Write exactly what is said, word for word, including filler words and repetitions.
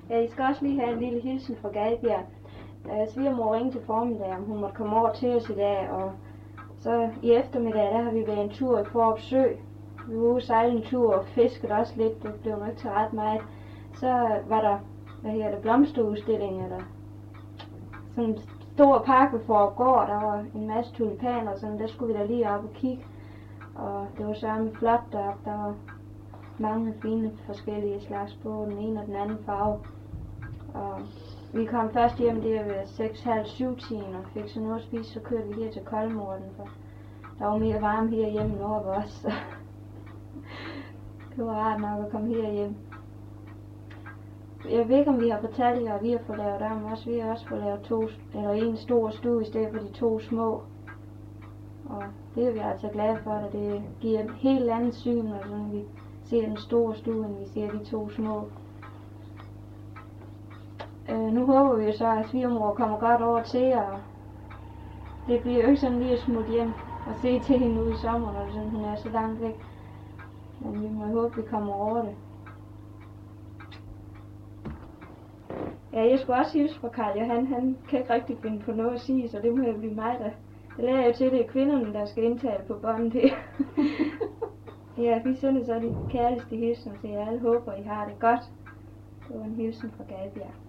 Ja, I skal også lige have en lille hilsen fra Gadbjerg. Uh, svigermor ringte til formiddag, om hun måtte komme over til os i dag, og så i eftermiddag, der har vi været en tur i Fårup Sø. Vi var ude at sejle en tur og fiskede også lidt, det blev nok ikke til ret meget. Så var der, hvad hedder det, blomsterudstilling, eller sådan en stor park ved Fårup Gård, der var en masse tulipaner og sådan, der skulle vi da lige op og kigge. Og det var sørme flot deroppe, der var mange fine forskellige slags på den ene og den anden farve. Og vi kom først hjem der ved seks, halv syv tiden og fik så noget at spise, så kørte vi her til Kolmorten, for der var mere varme herhjemme nord for os. Det var rart nok at komme herhjem. Jeg ved ikke, om vi har fortalt jer, at vi har fået lavet om også. Vi har også fået lavet to, eller en stor stue i stedet for de to små. Og det er vi altså glade for, at det giver et helt andet syn, når vi ser den store stue, end vi ser de to små. Øh, nu håber vi jo så, at svigermor kommer godt over til, og det bliver jo ikke sådan lige at smutte hjem og se til hende ude i sommer, når sådan, hun er så langt væk. Men vi må håbe, vi kommer over det. Ja, jeg skulle også hilse fra Karl Johan. Han kan ikke rigtig finde på noget at sige, så det må jo blive mig, der... Det lærer jo til, det er kvinderne, der skal indtale på båndet her. Ja, vi sender så de kærligste hilsen til jer. Alle håber, I har det godt. Det var en hilsen fra Gadbjerg.